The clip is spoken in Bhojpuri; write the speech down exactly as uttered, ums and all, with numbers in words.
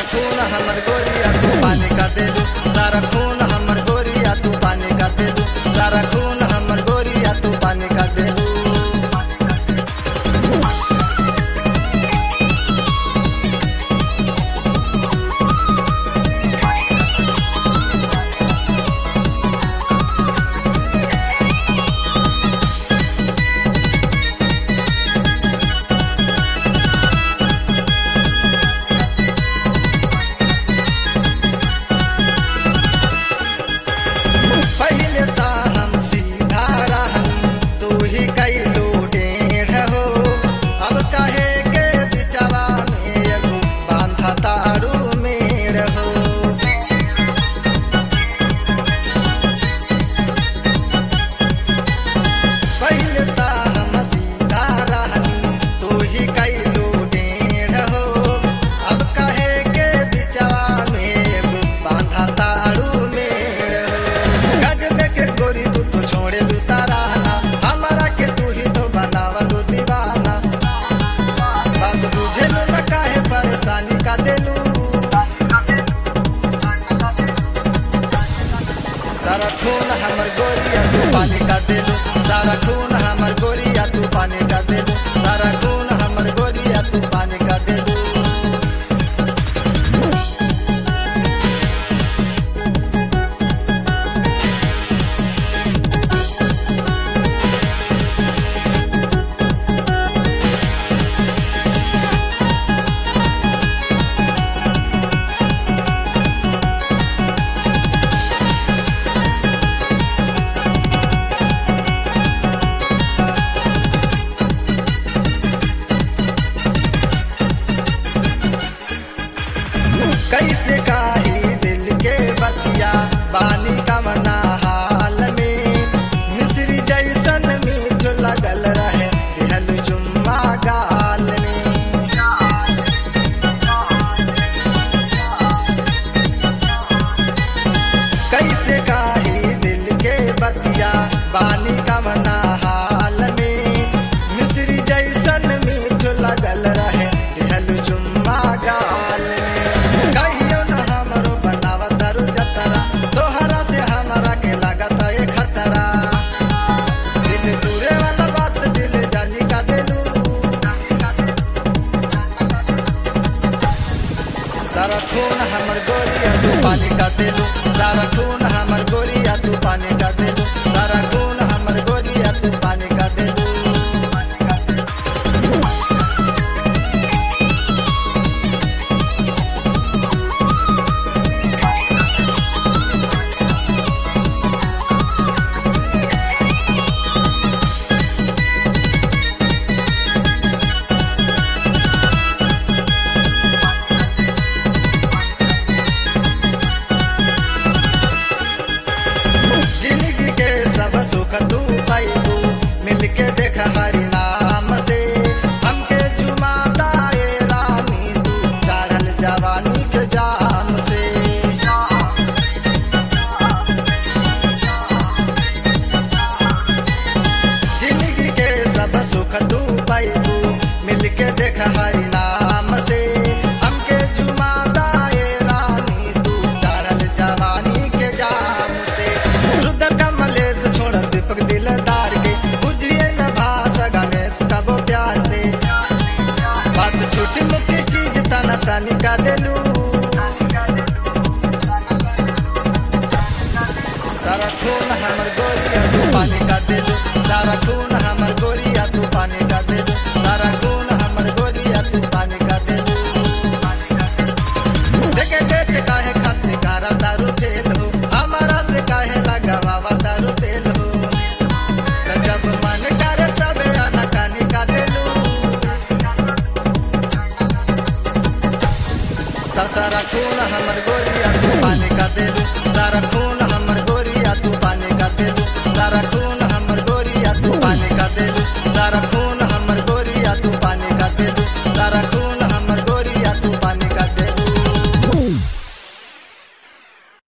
खून हमर गोरिया तू पानी का दे दू सारा खून हमर गोरिया तू पानी का दे दू सारा खून हमर गोरिया तू पानी का दे दू पहले ता हम सीधा रहन तू ही कैलू टेढ़ हो अब काहे के बिचवा में एगो बांधा तारू मेढ़ हो पहले ता हम सीधा रहन तू ही कैलू टेढ़ हो अब काहे के बिचवा में एगो बांधा तारू मेढ़ हो गजबे के गोरी तू तो छोड़े लू ताराना हमारा के तू ही तो बनावलू दीवाना बात बुझे लू न काहे परेशानी का देलू सारा खून हमर गोरिया तू पानी का देलू सारा खून हमर गोरिया तू पानी का देलू सारा खून हमर गोरिया तू पानी का देलू कैसे काही दिल के बतिया पानी का मना हाल में मिश्री जैसन मीठ लगल रहे दिहल जुम्मा गाल में कैसे काही दिल के बतिया पानी का मना हाल में मिश्री जैसन मीठ लगल रहे दिहल जुम्मा गाल में कहियो न हमरो बनावा तारू जतरा तोहरा से हमारा के लागत है खतरा दिल दूरे वाला बात दिल जानी का देलू सारा खून हमर गोरिया तू पानी का देलू सारा खून हमर गोरिया तू पानी का देलू सारा खून हमर गोरिया तू पानी का देलू जिंदगी के सब सुख तू पाइबू मिलके देख हरि नाम से हमके जुमाता ए रानी तू चढ़ल जवानी के जाम से जिंदगी के सब सुख तू पाइबू मिलके देख हरि नाम से हमके जुमाता ए रानी तू चढ़ल जवानी के जाम से रुद्र कमलेश छोड़ दीपक दिलदार के बुझिए न भाषा गणेश का वो प्यार से बात छोटी मोटी चीज तना तानी का देलू सारा खून हमर गोरिया तू पानी का देलू सारा खून हमर गोरिया तू पानी का देलू सारा खून हमर गोरिया तू पानी का देलू देखे देखे काहे खाती कारा दारू फेल हो हमारा से काहे लगावा दारू तेल हो त जब मन करे तबे आना कानी का देलू त सारा खून हमर गोरिया तू पानी का देलू सारा खून